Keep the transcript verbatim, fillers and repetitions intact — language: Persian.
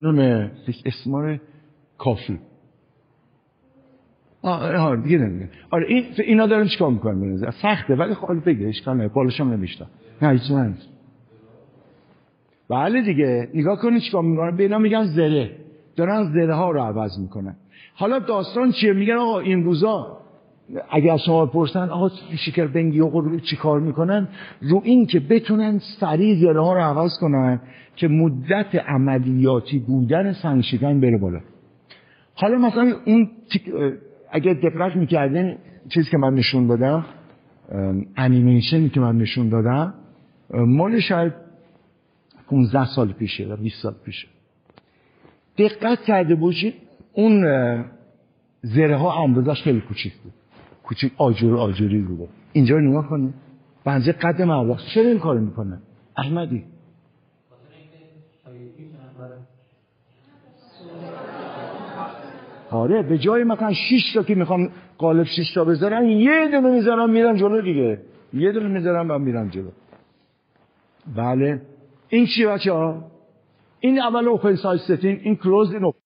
نمه استثمار کافی. آه آه دیگه نمیگه. آره این اینا دارن چیکار میکنن بنظر سخته ولی خب بگه اشکال نداره بالاشم نمیشتم. نه هیچ نیست. بله دیگه نگاه کنید چیکار میکنن به اینا میگن زره. دارن زره ها رو عوض میکنن. حالا داستان چیه میگن آقا این روزا اگر شما بپرسن آقا شکر بنگی آقا چی کار میکنن رو این که بتونن سریع زره ها رو عوض کنن که مدت عملیاتی بودن سنگ شکن بره بالا. حالا مثلا اون اگر دقت میکردین چیزی که من نشون دادم انیمیشنی که من نشون دادم مال شاید پانزده سال پیشه یا بیست سال پیشه. دقت کرده باشید اون زره ها اندازش خیلی کوچیک بود. کوچیک آجر آجری بوده. اینجا رو نگاه کنید. بنزه قد مبلغ چرا این کارو میکنه؟ احمدی آره به جای مثلا شش تا که میخوام قالب شش تا بذارن یه دونه میذارم میرم جلو دیگه. یه دونه میذارم من میرم جلو. بله این چی بچه‌ها؟ این اول اوپن سایز ستینگ این کلوز این